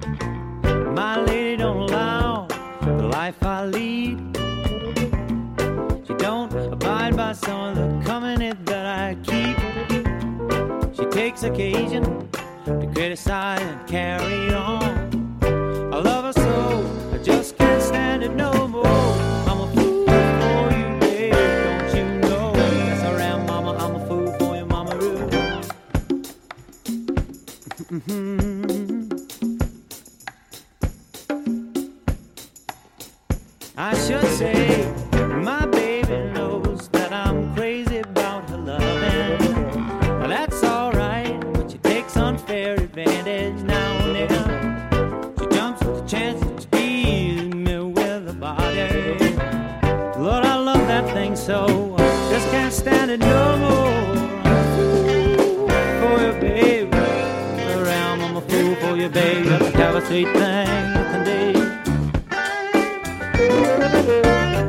My lady don't allow the life I lead. She don't abide by some of the covenant that I keep. She takes occasion to criticize and carry on. I love her so, I just can't stand it no more. I'm a fool for you, babe, don't you know? Yes, I am, mama, I'm a fool for you, mama. I should say, my baby knows that I'm crazy about her loving. Well, that's alright, but she takes unfair advantage now and then. She jumps at the chance to tease me with her body. Lord, I love that thing so, just can't stand it no more. I'm a fool for you, baby. Around, I'm a fool for you, baby. Have a sweet thing today.